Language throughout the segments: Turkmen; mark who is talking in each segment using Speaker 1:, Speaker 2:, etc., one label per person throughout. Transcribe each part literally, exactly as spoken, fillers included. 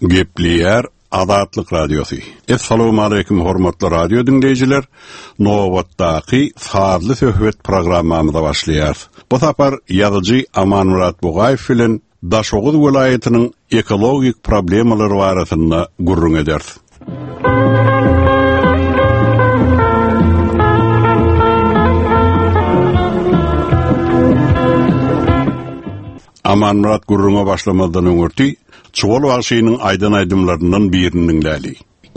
Speaker 1: Gepliyer Adatlyk Radiosu. Assalamu alaykum hormatly radio dinleyijiler. Nowatdaky fazly söhbet programmamyza başlaýar. Bu sapar ýazyjy Aman Murat Bugaýew bilen Daşoğuz welaýatynyň ekologik problemalary barasynda gurrun eder. Aman Murat gurruna başlamadan öňürti Çuval Wagşynyň aýdan aýdymlaryndan birini dinläli.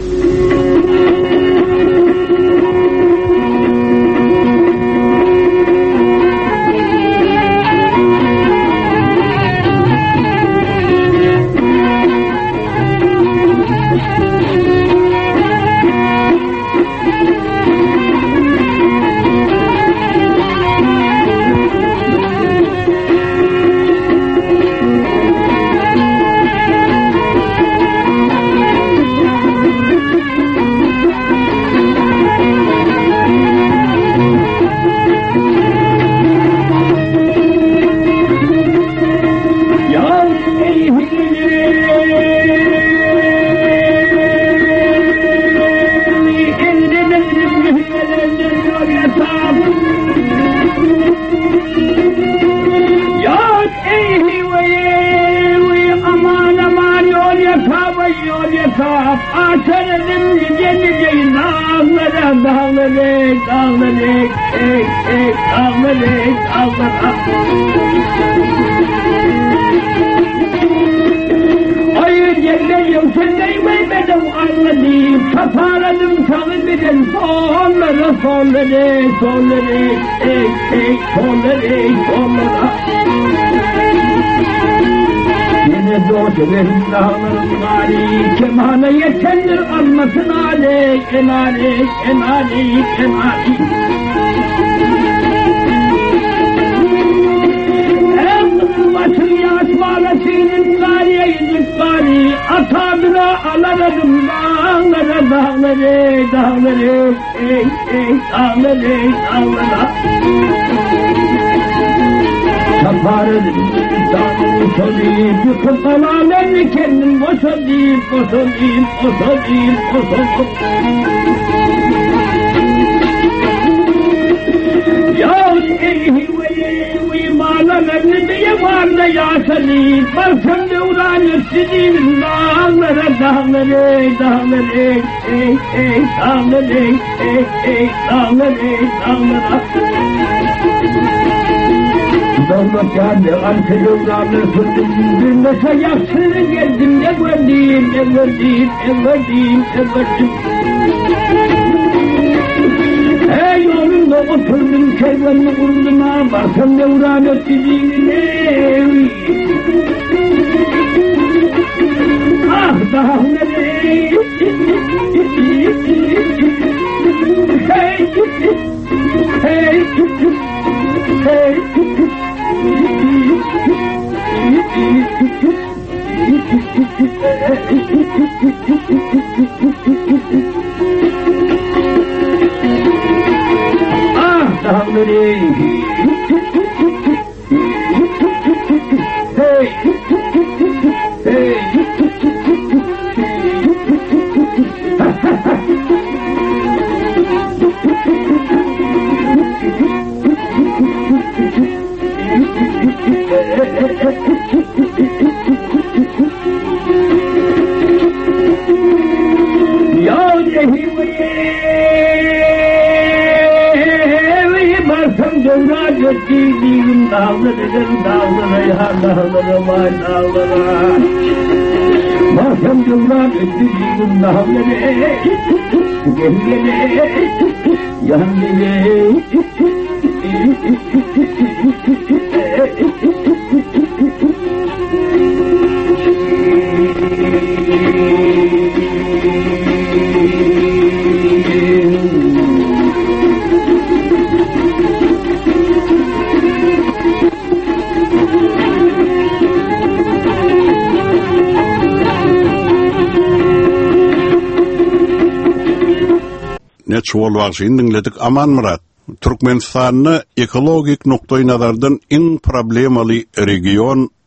Speaker 1: Çuval Wagşyny dinledik. Aman Murat, Türkmenistanyny ekologik noktaý nazardan iň problemaly region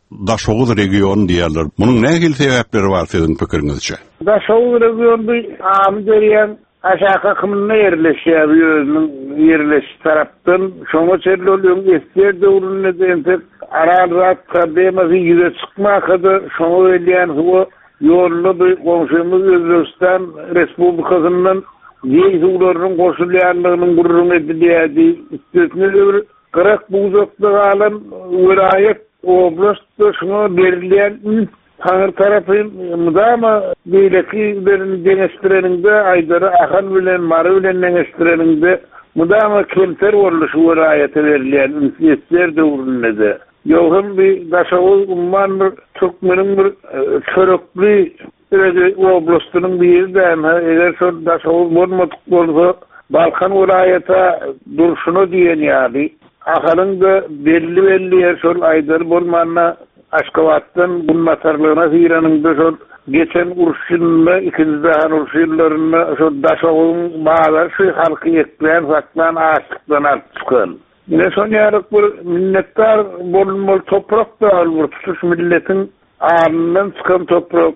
Speaker 1: Daşoğuz regionu diýerler. Munyň nähil sebäpleri bar siziň pikiриňizçe?
Speaker 2: Daşoğuz regionu am görýän aşağı kımına yerleşýär, ýözüň yerleş tarapdan şoňa çerlolýan esker döwründe entek ararat problemazy ýüze çykmakda şoňa welýän bu ýolly bir gomşumyz Özbekistan Respublikasynyň ýeýduglarynyň goşulýanlygynyň gurrun edilýärdi. Üstüne bir kırk buzakda galan vilayet oblast şoňa berilýän Tanrı tarafın mudama beýleklerini deňeşdireninde aýdary ahan bilen mary bilen deňeşdireninde mudama kelter boluşy welaýaty berilýän ünsiyetler döwründe. Ýogum bir daşawy umman bir türkmeniň bir çörekli oblastynyň birinde eger şol daşawy bolmadyk bolsa Balkan welaýata durşuny diýen ýaly ahanyň da belli belli ýer şol aýdary bolmanda Aşgabatdan bunmatarlığına hiranında şol geçen urşunla ikinci dahan urşunlarına şol daşoğun bağlar şu halkı yekleyen saklan ağaçlıktan alt çıkan. Yine son yarık bir minnettar bolunmalı toprak da alır tutuş milletin ağırından çıkan toprak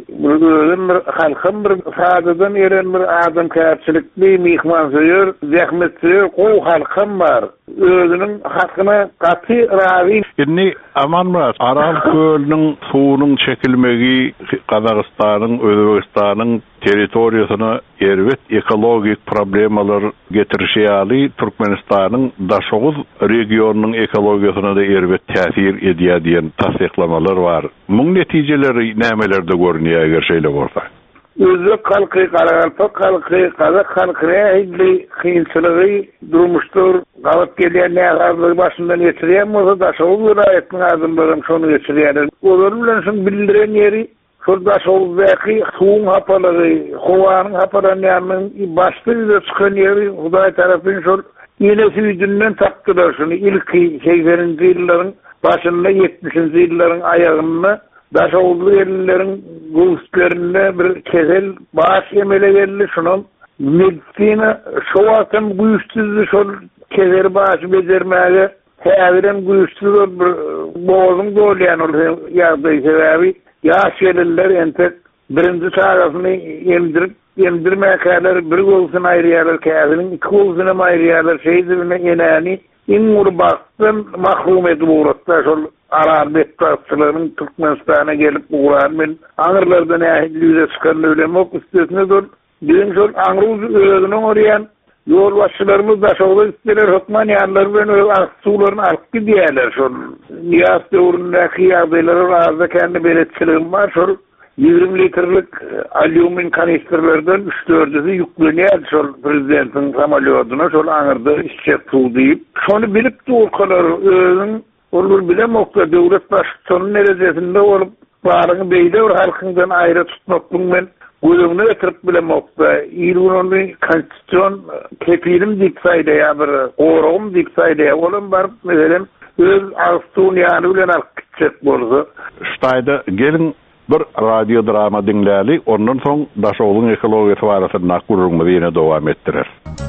Speaker 2: bir halkın bir sadadan eren bir adam kârçilikli mihman söyür, zahmet söyür, koy halkın var. Özünün hakkına katı ravi.
Speaker 1: Inni aman Murat, Aral Gölü'nün suunun çekilmegi Kazakistanyň, Özbekistanyň territoriýasyna erwet ekologik problemalar getirişýäli Türkmenistanyň Daşoğuz regionunyň ekologiýasyna da erwet täsir edýär diýen tasdiklamalar bar. Muň netijeleri nämelerde görünýär eger şeýle bolsa?
Speaker 2: Özbek halky, Karakalpak halky, Kazak halkyna hili kynçylygy durmuşdur. Galat gelýän nägarlygy başyndan geçirýän bolsa Daşoğuz vilayatynyň adamlaryň şonu geçirýär. Olar bilen şoň bildiren ýeri şol Daşoğuzdaky suwuň hapalary, howanyň hapalanynyň başlygyda çykan ýeri Hudaý tarapyn şol ýene süýdünden tapdylar şonu ilki sekseninji ýyllaryň başynda ýetmişinji ýyllaryň aýagyny Daşoğuzlu yerlilerin göğüslerinde bir kezel baş yemele geldi şunun medisina şu vaktim güçsüzdü şol kezer başı becermeye teaviren güçsüz bir boğazın doğlayan oluyor yardığı sebebi yaş yerliler entek birinci çağrısını emdirip emdirmeye kadar bir golsuna ayrıyarlar kâzinin iki golsuna ayrıyarlar şeyzirine yeneni in gurbaktan mahrum edip uğrattı şol Arap bektaşçılarının Türkmenistan'a gelip uğrayan ben Anırlardan ahilliğe çıkarını ölemok üstesine dur. Bizim şol Anıruz özünün orayan yol başçılarımız da şoğlu isteler hükman yanlar ben öyle aksuların arkkı diyeler şol. Niyaz dövründeki yağdayları razı kendi belirtçiliğim var şol. yirmi litrelik alümin kanisterlerden üç dördüsü yükleniyor şol prezidentin samalyoduna şol Anır'da işçek tuğ deyip. Şonu bilip de orkalar özün olur bilemokta devlet başçısının derecesinde olup barını beýle bir halkından ayrı tutmaklığın ben gözümünü getirip bilemokta. İlgünün bir konstitusyon kepilim diksayda ya bir qorum diksayda ya olun barıp mesela öz ağustun yanı bilen halk gidecek bolsa. Ştayda gelin bir radyo drama dinläli, ondan soň Daşoğuz'un ekologiýasy barasynda gurulmagy ýene dowam etdirer.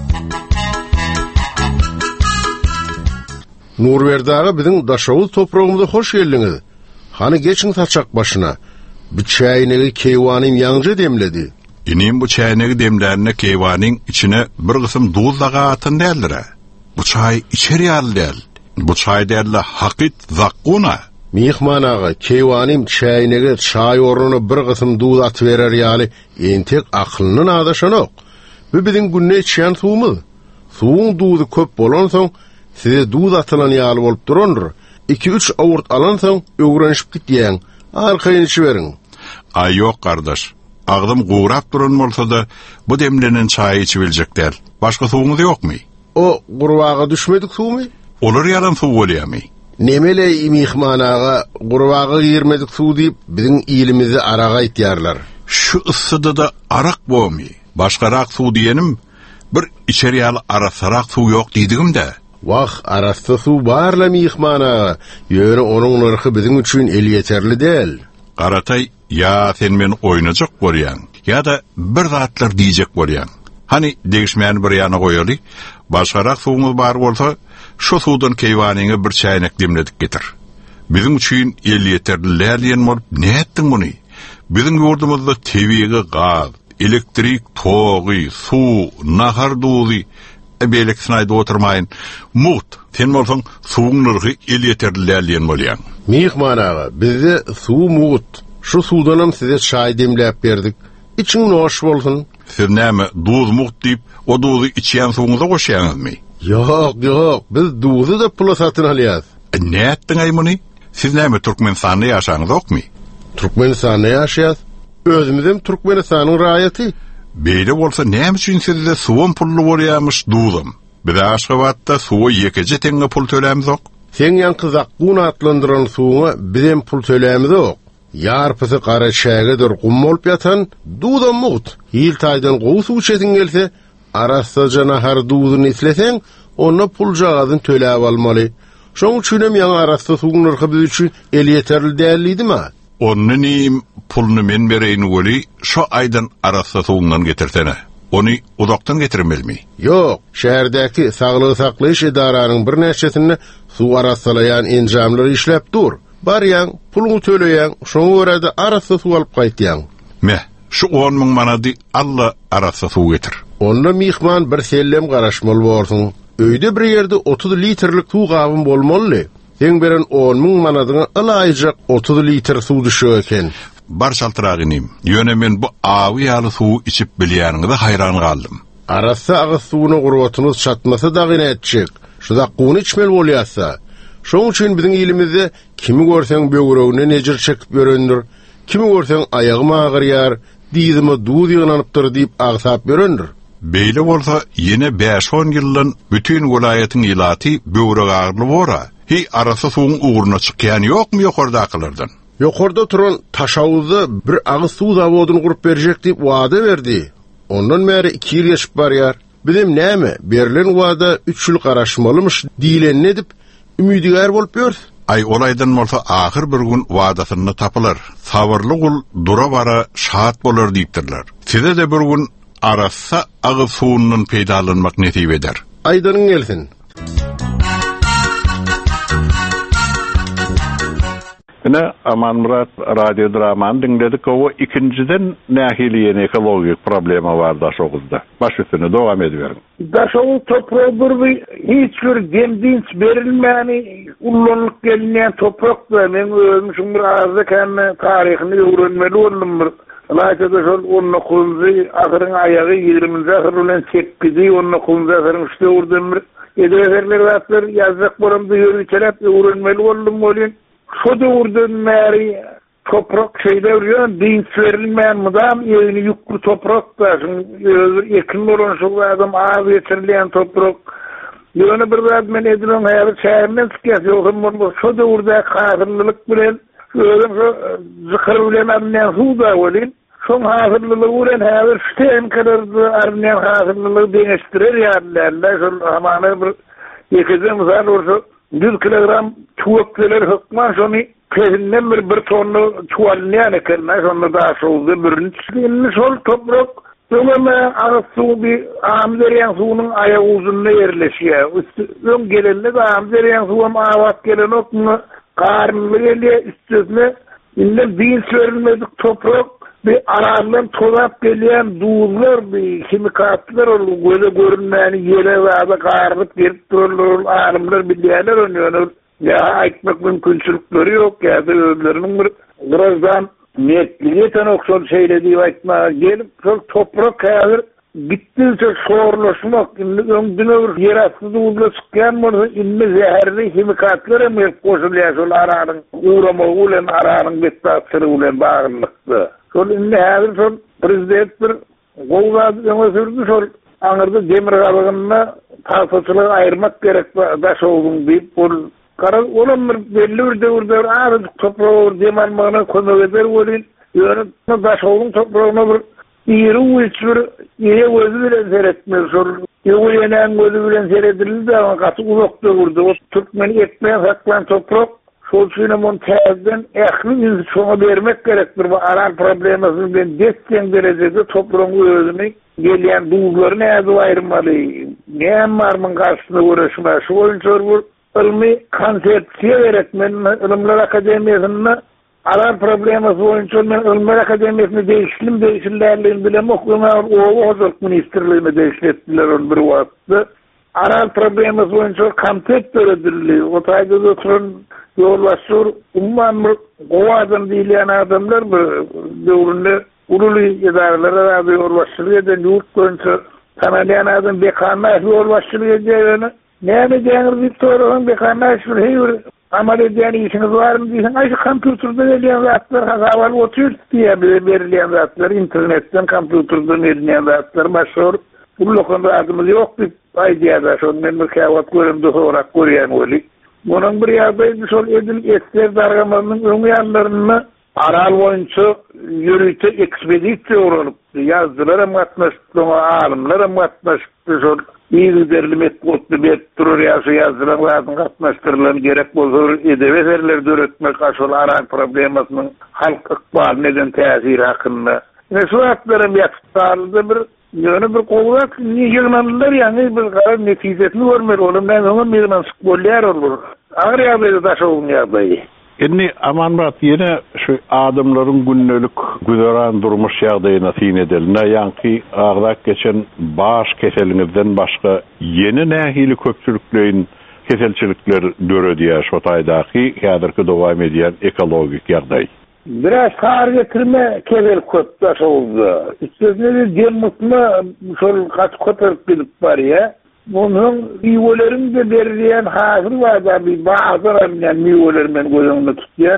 Speaker 3: Nurberdaga biziň Daşoğuz topragymyza hoş geldiňiz. Hani geçin taçak başına. Bu çaýnegi keýwanym ýaňja demledi.
Speaker 1: Inim bu çaýnegi demlerine keýwanyň içine bir gysym duz dagaatyn däldir. Bu çaý içeri ýaly. Bu çaý däl hakit zaqquna.
Speaker 3: Mihman ağa, keýwanym çaýnegi çaý ornuny bir gysym duz aty berer ýaly entek aklynyň adaşanok. Bu biziň günne içýän suwumyz. Suwuň duzy köp bolan soň size duz atılan ýaly bolup durandyr. iki üç awurt alan soň öwrenişip gitýäň. Arkaýyn içiberiň.
Speaker 1: Ay ýok gardaş. Agdym guwrap duran bolsa-da bu demlenen çaý içip biljekler. Başga suwuňyz ýokmy?
Speaker 3: O gurbaga düşmedik suwmy?
Speaker 1: Olar ýalan suw bolýarmy?
Speaker 3: Nemele mihman ağa gurbaga girmedik suw diýip biziň ilimizi araga aýtýarlar.
Speaker 1: Şu ıssyda da arak bolmy. Başgarak suw diýenim bir içeri ýaly arasarak suw ýok diýdigim-de.
Speaker 3: Wah, arasta suw barla mihman ağa. Ýöne onuň narxy biziň üçin el ýeterli däl.
Speaker 1: Garatay, ya sen meni oynajak bolýan, ya da bir zatlar diýjek bolýan. Hani degişmän bir ýana goýaly, başgarak suwumyz bar bolsa, şu suwdan keýwanyňy bir çaýnak demledik getir. Bizim üçün el yeterlilerliyen bolup ne ettin bunu? Bizim yurdumuzda tevigi gaz, elektrik toğu, su, nahar duzu, ebelek sınayda oturmayın. Muht, sen bolsan suğun nırgı el yeterlilerliyen bolyan.
Speaker 3: Mihman ağa, bizde su muht. Şu sudanam size çay demlep berdik. İçin noş bolsun.
Speaker 1: Siz näme duz muht deyip, o duzu içiyen suğunuza koşayanız mı?
Speaker 3: Yok, yok, biz duzu da pula satın alyaz.
Speaker 1: E, ne ettin ay bunu? Siz näme Türkmenistan'da yaşaňyz okmy?
Speaker 3: Türkmenistan'da yaşaýas. Özümizem Türkmenistan'ın raýaty.
Speaker 1: Beýle bolsa näme üçin sizde suwun pully bolýarmyş duzum? Bir Aşgabatda suwa ýekeje teňe pul tölämiz ok.
Speaker 3: Sen ýan Zakgun atlandyran suwuna bizem pul tölämiz ok. Ýarpysy gara şägedir gum bolup ýatan duzam mut. Hil taýdan gowy suw içetin gelse, arasda nahar duzunu islesen, ona pul jagadyň töläp almaly. Şoň üçin hem ýa arasda suwun narhy biz üçin el ýeterli dälidimi?
Speaker 1: Onu nim pulunu men bereýin weli, şo aýdan arasda suwundan getirsene. Onu uzaktan getirmelmi?
Speaker 3: Yok, şäherdäki saglyk saklaýyş edaranyň bir näçesini suw arasalayan enjamlary işläp dur. Barýan, puluny töleýän, şoňa görä arasda suw alyp gaýtýan.
Speaker 1: Meh, şu on ming manady alla arasda suw getir.
Speaker 3: Onda mihman bir sellem garaşmaly bolsun. Öýde bir ýerde otuz litrlik suw gabyn bolmaly. Sen beren on ming manadyna alaýjak otuz litr suw düşýär eken.
Speaker 1: Bar şaltyragynym. Ýöne men bu awy ýaly suw içip bilýäniňde hayran galdym.
Speaker 3: Arasda agyz suwuny gurbatyny çatmasa da gyna etjek. Şuda quny içmel bolýarsa. Şoň üçin biziň ilimizde kimi görseň böwregine nejir çekip görendir, kimi görseň aýagyma agyrýar, diýdimi duz ýananypdyr diýip agsap görendir.
Speaker 1: Beýle bolsa ýene beş on ýyldan bütün welaýatyň ilaty böwreg agyrly bora. Hi arasda suwun uğruna çykýan ýokmy ýokardakylardan?
Speaker 3: Ýokarda turan taşawuzda bir agyz suw zawodyny gurup berjek diýip wada berdi. Ondan bäri iki ýyl geçip barýar. Bizim näme? Berilen wada üç ýyl garaşmalymyş diýilen edip ümidigar bolup ýör.
Speaker 1: Ay olaydan bolsa ahir bir gün wadasyny tapylar. Sabırly gul dura bara şahat bolar diýipdirler. Size de bir gün arassa agyz suwundan peýdalanmak netip eder.
Speaker 3: Aýdanyň gelsin.
Speaker 1: Ine Aman Murat radyo dramanı dinledik. O ikinciden nahiliyen ekologik problema var Daşoğuz'da. Baş üstüne devam ediyorum.
Speaker 2: Daşoğuz toprağı bir hiçbir demdinç verilmeyeni ullanlık gelmeyen toprak da men özümüşüm bir ağızda kendi tarihini öğrenmeli oldum. Laçada şol on dokuzuncu ahırın ayağı yirminci ahır olan sekizi on dokuzuncu ahırın üstü vurdum. Edeveferler vatlar yazdık boramda yürüyüşerek öğrenmeli oldum olun. Şoda vurdun meri toprak şeyde vuruyor, dinç verilmeyen mıdam evini yüklü toprak da, yakın olan şu adam ağız geçirilen toprak. Yönü bir zat men edilen hayatı şehrinden sıkıyat yokum, şoda vurda hazırlılık bilen, zıkır bilen arnayan su da olin, son hazırlılığı uğren hayatı şteyn kadar arnayan hazırlılığı değiştirir yerlerle, şu hamanı bir yekize misal olsa, yüz kilogram çuvaklar hükman şunu peşinden bir bir tonlu çuvallayan ekerler şunu daha soğudu birini sol toprak ömeme ağız suğu bir ağımderiyen suğunun ayağı uzunluğuna yerleşiyor ön gelenle de ağımderiyen suğum ağvat gelen okunu karnını geliyor üstüne inden dinç verilmedik toprak bir ararlan tozap gelen duzlar bir kimikatlar olur böyle görünmeyen yere ve adı karnık verip durulur ağrımlar bir diğerler oynuyor ya aytmak mümkünçülükleri yok ya da öbürlerinin bir birazdan netliğeten oksol şeylediği aytma gelip toprak kayalır gittiğince soğurlaşmak ömdün öbür yer astı duzla çıkayan mı inni zehirli kimikatlara mı koşuluyor şol ararın uğrama ulen ararın bettatırı ulen bağırlıktı. Şol inni hazır şol prezident bir golgaz öňe sürdi şol aňyrda demir galygyna tasaçylygy aýyrmak gerek Daşoğuz'un diýip bol kara olan bir belli bir döwürde ağır toprağı demalmagyna kömek eder bolin ýöne Daşoğuz'un toprağına bir ýeri uçur ýere gözü bilen seretmez şol ýöňeň gözü bilen seredildi ama gaty uzak döwürde o Türkmen etmeýän saklan toprak şol üçin mon täzeden ähli şoňa bermek gerekdir. Bu aran problemasyny ben desken derejede toprağın özüni gelýän duzlaryny äzi aýyrmaly. Näme barmyň garşyna görüşme şol üçin ilmi konsepsiye öğretmen Ilimler Akademiyası'nda arar problemi boyunca men Ilimler Akademiyası'nda değişilim değişillerliğini bilem okuma o Ozark Ministerliğine değişlettiler onu bir vakti. Arar problemi boyunca konsept öğretildi. O tayda oturun yollaşır umman kovadan diyen adamlar bu dövründe ululu idareler abi yollaşır eden yurt boyunca kanalayan adam bekanlar yollaşır edeceğini neyme denir bir sorun bekanlar şurayı amal edeceğini işiniz var mı diysen ay şu kompüterden edilen zatlar havalı oturuyor diye verilen zatlar internetten kompüterden edilen zatlar başlıyor. Bu lokanda adımız yok bir ay diye de şu ben bir kavat görümde olarak koruyan oli. Bunun bir yerdeydi sol edil etler dargamanın ömü yanlarını aral boyunca yürüyte ekspedisyon olup yazdılar ama atmıştı, alimler ama atmıştı sol iyi derlimet kutlu bet durur yaşı yazdılar lazım atmıştırılan gerek bozur edeveserler döretmek aşol aral problemasının halk ıkbal neden tesiri hakkında. Ve şu atlarım yakıtlarında bir yönü bir kovulak nişanlandılar yani bir karar netizetini görmeli olumdan onun bir mansık bolyar olur. Ağır yağdaydı taşı olun yağdayı.
Speaker 1: Inni aman Murat yine şu adamların günlük güzeren durmuş yağdayına tin edeline yankı ağdak geçen baş keselinizden başka yeni nehili köpçülüklerin keselçilikler dörö diye şotaydaki kadarki devam ediyen ekologik yağday.
Speaker 2: Biraz kar getirme kevel köp taşı oldu. İstesine de cemmutma şol kaç kotarıp gidip var ya. Bunun meyvelerin de verilen hazır var da bir bazılar yani meyvelerden gözümde tutuyan.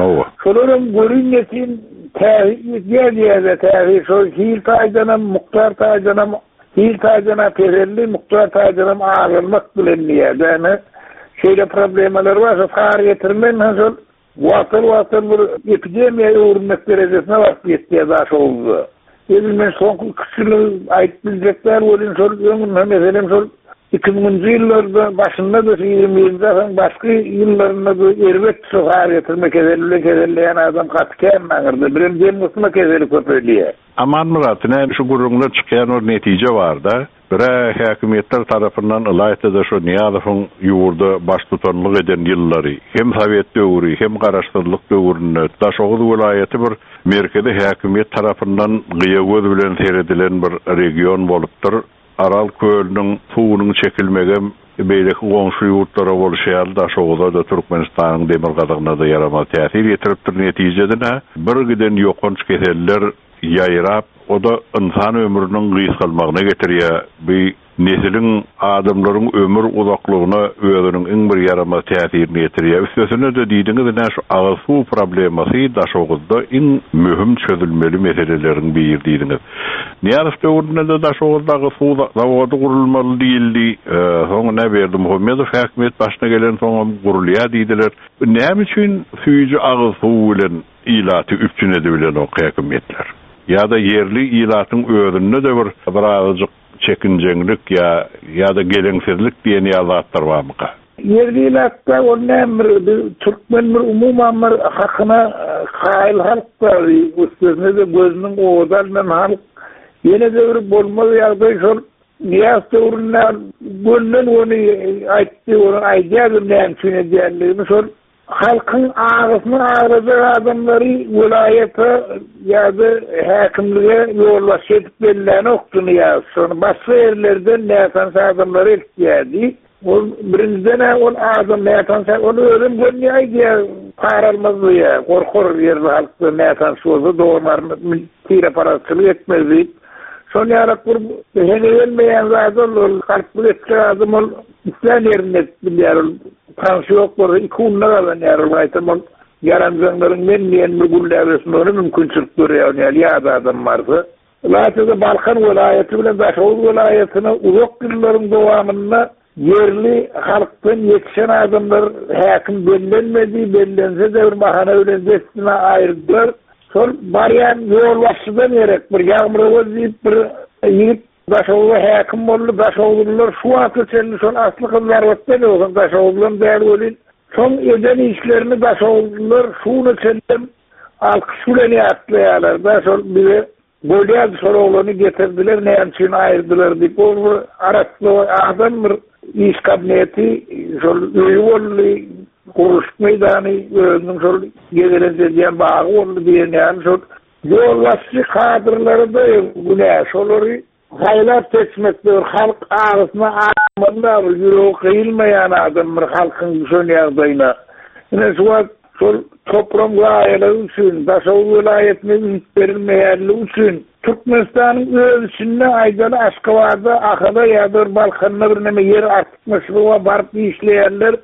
Speaker 2: Şoların görünmesin tehlik diye diye de tehlik. Şol Hil Taycan'a, Muhtar Taycan'a, Hil Taycan'a perelli, Muhtar Taycan'a ağırmak bilinmiyor. Yani şeyle problemler varsa kar getirmen şol vatır vatır bir epidemiye uğrunmak derecesine vakti ettiğe daş oldu. Edilmen son kısırlı ait bilecekler olun sol ömrüne mesela sol iki binci yıllarda başında da yirmi yılda başka yıllarında da erbet sokağa getirmek ederle kezelleyen adam katken mağırdı. Birim cemmutma kezeli köpeliye.
Speaker 1: Aman Murat, ne şu gururumda çıkan o netice var da bire hükümetler tarafından ılayette de şu Niyazov'un yurda baş tutanlık eden yılları hem Sovyet dövrü hem Karaştırlık dövründe Daşoğlu vilayeti bir merkezi hükümet tarafından gıyagöz bilen seyredilen bir region bolupdur. Aral Kölünün suunun çekilmege beyleki goňşy yurtlara bolşýar Daşoğlu'da da Türkmenistan'ın demir gadygına da yarama täsir ýetiripdir. Netijede bir giden ýokunç keseller ýaýrap o da insan ömrünün gysgalmagyna getirýär. Bir neslin adamlaryň ömür uzaklygyna özüniň iň bir yarama täsirini getirýär. Üstesine de diýdiňiz näme şu agyr suw problemasy Daşoğlu'da iň mühim çözülmeli meselelerin biri diýdiňiz. Niyazov döwründe de Daşoğlu'daky suw zawody gurulmaly diýildi. Soňra ne berdi Muhammedov häkimet başyna gelen soňra gurulýar diýdiler. Näme üçin süýji agyr suw bilen ilaty üpçün edilen o häkimetler? Ya da yerli ilatyň özünde de bir birazjyk çekinjeňlik ya ya da geleňsizlik diýen ýazatlar barmy?
Speaker 2: Yerli ilatta onem Türkmen bir umuman bir hakyna haýyl halk bar. Üstüne de gözüniň oğuzlarından halk yine de bir bolmaly ýagdaý şol Niyaz döwründen gönlen onu aýtdy, onu aýdýar bilen düşünýärligini şol halkın ağrısını ağrıcı adamları vilayete ya da hakimliğe yollaşıp belirlen oktunu yazsın. Başka yerlerden neyatansa adamları ihtiyadi. Birinciden o adam neyatansa onu ölüm gönlüğe diye kararmazdı ya. Korkur yerli halkı neyatansa oldu. Doğrularını tire parasını etmezdi. Son yarak kur hene gelmeyen zaten ol. Kalpli etki adım ol. İslam yerine biliyorum. Tansiyon var, iki unlara da yarılaytım. Yarancanların menmeyen mügüllerisini onu mümkünçülük duruyor. Yani ya da adam vardı. Laçada Balkan vilayeti bile Daşoğlu vilayetine uzak yılların devamında yerli halktan yetişen adamlar hakim bellenmedi, bellense de bir bahane öğrencesine ayırdılar. Son bariyen yolbaşıdan yerek bir yağmurlu deyip bir yiyip Daşoğlu hakim oldu, Daşoğlular şu atı çelli son aslı kızlar vatta ne olsun Daşoğlu'nun değerli olun. Son eden işlerini Daşoğlular şunu çellim alkışuleni atlayalar. Daşoğlu bize Golyaz Soroğlu'nu getirdiler, ne yançını ayırdılar deyip o araslı adam bir iş kabineti şol öýüwolly kuruş meýdany özüniň şol gezelendirýän bagy boldy diýen ýa-ni şol yol başçy kadrlary da güne şolary haýlap seçmekdir. Halk ağzına ağzına ýüregi kıyılmayan adamlar halkın şol ýagdaýyna. Ine şol şol topram gaýelary üçin, daşaw vilayetine berilmeýänligi üçin Türkmenistanyň özüne aýdaly Aşgabatda, Ahada ýa-da Balkanda bir näme ýer artmışlyga baryp işleýänler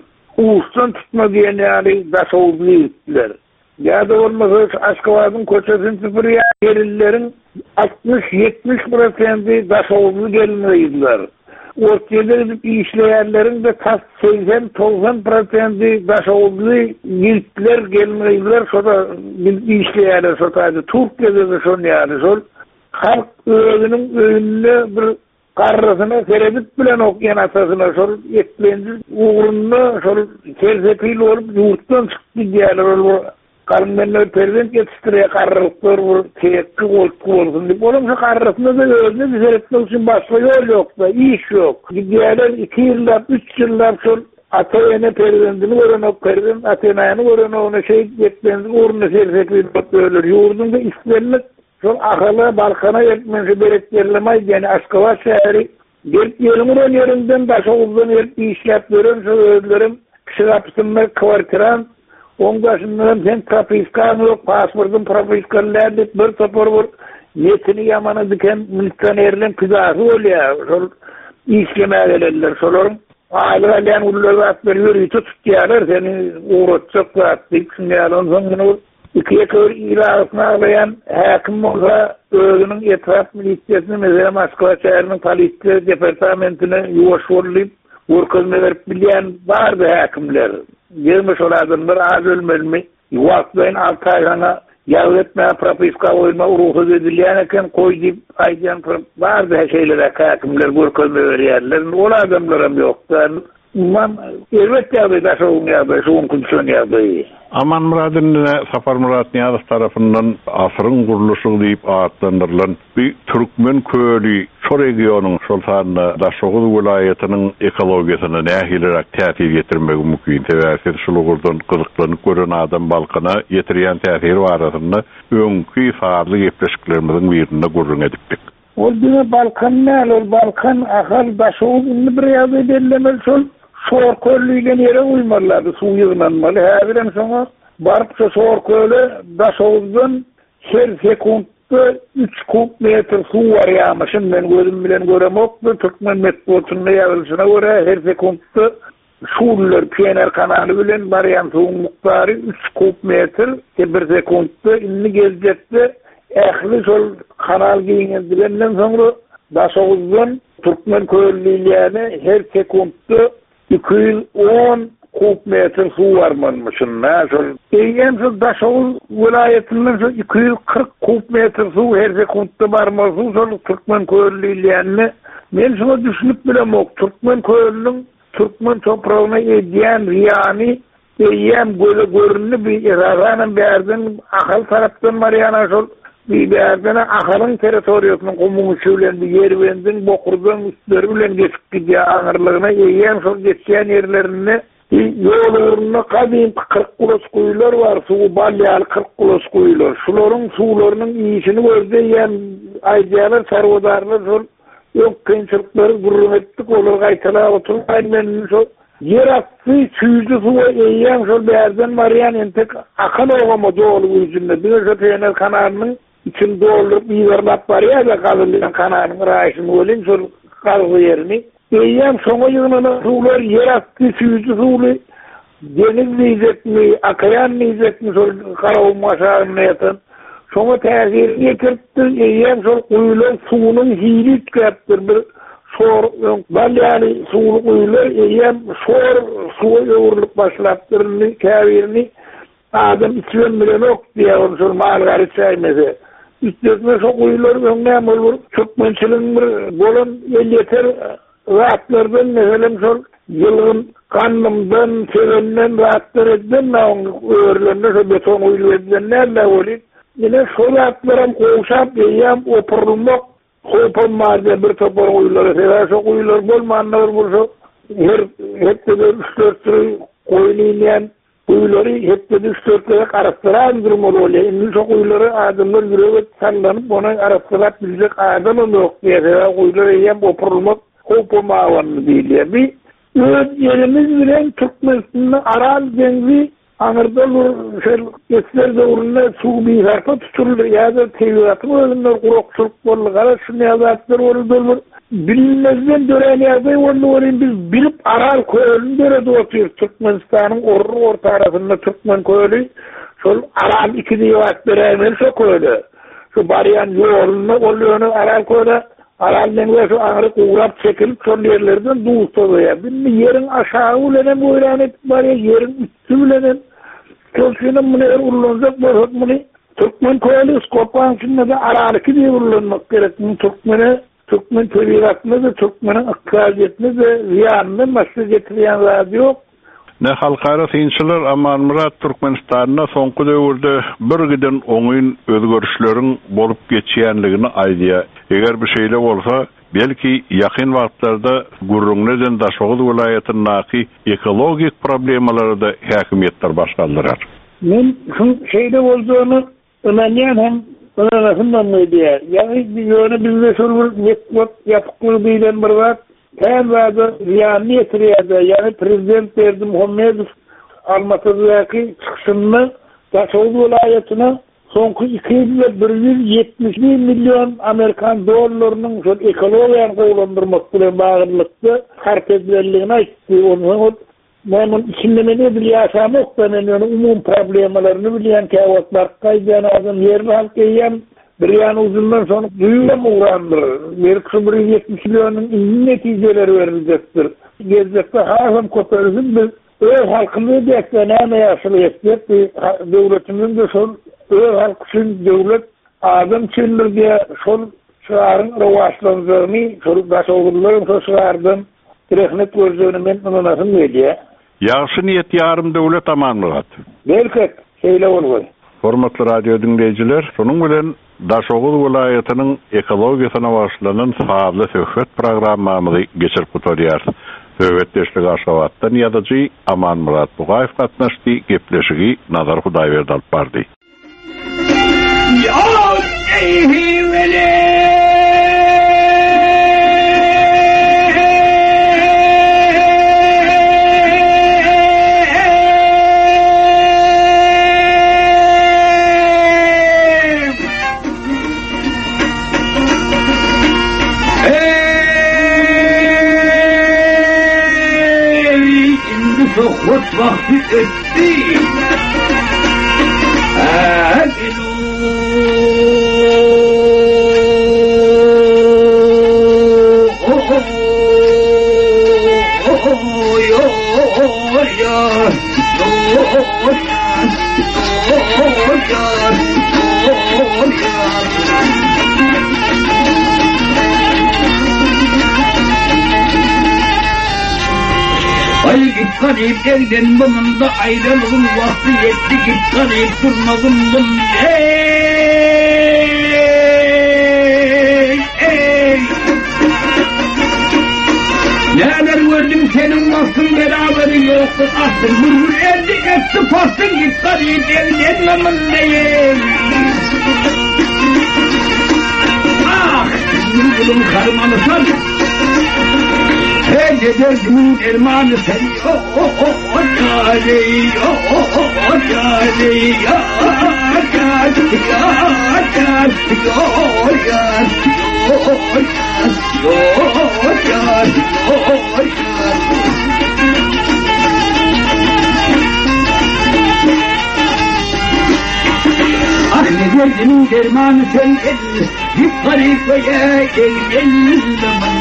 Speaker 2: uçtan tutma diýen ýa-ni daşawlylar. Ya da olmasa Aşgabat'ın köçesini süpürüyen yerlilerin altmış yetmiş prosenti daşavuzlu gelmeydiler. Ortaya gidip işleyenlerin de tas seksen doksan prosenti daşavuzlu yiltler gelmeydiler. Sonra işleyenler sonra Türkiye'de de son yani sol. Halk özünün önüne bir karrasına serebit bilen okyan atasına sol etlendi. Uğrunda sol sersepil olup yurttan çıktı diyorlar olur. Karnından prezident yetiştiriyor karrılıklar vur, tekki koltuk olsun deyip. Oğlum şu karrısında da özünü düzeltmek için başka yol yok da, iş yok. Gidiyorlar iki yıllar, üç yıllar sol Atayana prezidentini gören o prezident, Atana'nı gören ona şey yetmenzi uğruna sersepil ölür. Yurdunda istenmek sol akalı Balkan'a yetmenzi bereklerlemez yani Aşgabat şehri. Gelip yerimin yerinden başa uzun gelip işlep veren şu özlerim kişi kapısında kvartiran ondaşından sen propiskan yok, pasportun propiskanlar deyip bir topor vur, yetini yamana diken militanerlerin kızası oluyor. Sol işlemeye gelirler, solorun. Aile gelen ulları at veriyor, iti tutuyorlar, seni uğratacak da attık. Şimdi ondan sonra ikiye kör ilahısını ağlayan hakim olsa özünün etraf milisiyasını mesela Moskva şehrinin polisiyası departamentine yuvaş oluyup vurkazını verip bilen vardı hakimler. Gelmiş oladımlar az ölmeli Vaktiyen altı ayına yağ etmeye propiska oyma uruhuz edilyenken koy deyip aydan vardı şeylere hakimler vurkazını veriyerler. Ola adamlarım yoktu. Man elbette ya da şoğun ya da şoğun kondisyon ya da
Speaker 1: Aman Murad'ın Safar Murad Niyazov tarafından asrın kuruluşu deyip adlandırılan bir Türkmen köylü şu regionun sultanına da Şoğuz vilayetinin ekolojisine nehilerek tesir getirmek mümkün. Teversin şulugurdan kızıklanıp gören adam Balkan'a getiriyen tesir varasını önkü farlı yepleşiklerimizin birine gurrun ediptik.
Speaker 2: O dine Balkan ne alır? Balkan akal da Şoğuz ünlü bir yazı belirlemeli sol. Soğur köylüyle yere uymarlardı, su yığınanmalı. Heviren sonra barıp soğur köylü Daşoğuz'dan her sekundda üç kub metre su var yağmışım. Ben gözüm bilen görem yoktu. Türkmen metbotunda yazılışına göre her sekundda şuurlar, Piyener kanalı bilen barayan suğun miktarı üç kub metre. Bir sekundda inni gezecekti. Ehli sol kanal giyinildilenden sonra Daşoğuz'dan Türkmen köylüyle her sekundda iki yüz on kub metre su varmanmışın. Eyyem şu Daşoğuz vilayetinden şu iki yüz kırk kub metre su her sekundda varmasın. Şu Türkmen köylüyle men şuna düşünüp bilem yok. Türkmen köylünün Türkmen toprağına ediyen riyani eyyem böyle görünü bir iradanın bir yerden akıl taraftan var yana şu bir yerden akalın teritoriyosunun komünüşüyle bir yer vendin, bokurdan üstleri geçip gidiyor ağırlığına, eyyem sol geçen yerlerine yol uğruna kadim kırk kulos kuyular var, su balyalı kırk kulos kuyular. Şuların sularının iyisini gördü, eyyem aydiyalar, sarvadarlar, sol yok kıyınçılıkları gurrum ettik, olur kaytala oturup aymenini sol yer attı, çüzdü suya eyyem sol bir yerden var yani entek akal olama doğulu yüzünde. Bir de Piyener kanalının için doğrulup iğerlap var ya da kalırlayan kanalının rayışını olin sol kalğı yerini. Eyyem sona yığınına sular yer attı, çüzdü suyu deniz neyecek mi, akayan neyecek mi sol karavun maşağının yatan. Sonra tesir getirtti, eyyem sol kuyular suyunun hili çıkarttır bir sor, balyali suyunu kuyular eyyem sor suya yoğurluk başlattırını, kavirini adam içilen bile yok diye onu sol mağarları çaymese. İstesine so kuyular önlem olur, Türkmençiliğin bir bolan el yeter rahatlardan mesela sol yılgın kanımdan, sevenden rahatlar edden öğürlerine so beton kuyulu edden nerede olur? Yine sol atlarım koğuşap eyyem opurulmak kopam vardı bir topar kuyuları. Sevası kuyular bolmanlar bulsa her hep de üç-dört koyulayan kuyuları hep de üç-dört karastıran durmalı oluyor. Indi şu kuyuları adamlar yürüyüp sallanıp ona arastırak bilecek adam yok diye kuyuları yem opurulmak kopamavanı değil ya. Bir öz yerimiz bilen Türkmenistan'ın Aral Dengi Anırdalı geçler doğrunda su bir harpa tutulur ya da teviratı ölümler kurokçuluk olur. Kara şu nezatlar olur. Bilinmezden dören yerde onu biz bilip Aral Köyü'nün dörede oturuyor. Türkmenistan'ın orru orta arasında Türkmen Köyü şol Aral iki divat dörenler şu Köyü. Şu bariyan yolunu oluyor Aral Köyü'de Aral Dengi şu ağrı uğrap çekilip son yerlerden doğustu ya. Bilmi yerin aşağı ulenen bu ilan et bari yerin üstü ulenen Türkmen'in bunu er urlanacak bu bunu Türkmen Köyü Skopan içinde de Aral iki diye urlanmak gerek. Türkmen'e Türkmen teviratını da Türkmen'in akkaliyetini de ziyanını masrı getiriyen radyo.
Speaker 1: Ne halkara sinçiler Aman Murat Türkmenistan'na sonku döwürde bir giden oňyň özgörüşleriň bolup geçýänligini aýdýa. Eger bir şeýle bolsa, belki ýakyn wagtlarda Gurrungneden Daşoğuz vilayatynyňky ekologik problemalary da häkimetler başgaldyrar.
Speaker 2: Men şu şeýle bolduğunu öňden hem Onlardan ne diye? Yani bir yönü bizde şurul network yapıklı bilen bir var. Hem vardı ziyanlı yetiriyordu. Yani Prezident Erdi Muhammed Almatı'daki çıkışını Daşoğuz vilayetine sonku iki yüz bir yüz yetmiş milyon Amerikan dolarlarının ekolojiyen kullandırmak bile bağırlıktı. Kartedlerliğine aitti. Onun Memnun içinde ne bir yaşamak da yani umum problemlerini bilen kağıtlar kaydan adam yerini halk eyyem bir yan uzundan sonra duyulam uğrandır. Bir kısım bir yetmiş milyonun iyi neticeleri verilecektir. Gelecekte hazım koparızın biz öyle halkını beklenene yaşlı ettik. Devletimizin de son öyle halk için devlet adam çindir diye son şuarın revaçlanacağını çocuk Daşoğuzluların son şuardan direhnet gözlüğünü ben ananasın diye.
Speaker 1: Ýaşy niýet ýarym döwlet Aman Murat.
Speaker 2: Belki şeýle bolýar.
Speaker 1: Hormatly radio dinleýijiler, şonuň bilen Daşoğuz vilayatynyň ekologiýasyna başlanan fably söhbet programmamyzy geçirip oturýar. Söhbetdeşlik Aşgabatdan ýazyjy Aman Murat Bugaýew gatnaşdy, gepleşigi Nazar Hudaýberdi alyp bardy.
Speaker 4: Ya eyhi veli Sohbet vakti etti. Aminu. Oh oh oh yo ya yo Ay git garip evden bununda ayrılığın vakti yetti git garip durmadın bunda ey ey neler gördüm senin vaktın beraberi yoktur aslın vurur eldi etti pastın git garip evden bunda ey ah yürgülüm karımanı sar Hey dedemin ermanı sen oh oh oh oh cali oh oh oh oh cali ya cali ya cali oh cali oh cali oh cali oh Ah ne dedemin ermanı sen git garipeye gel gel zaman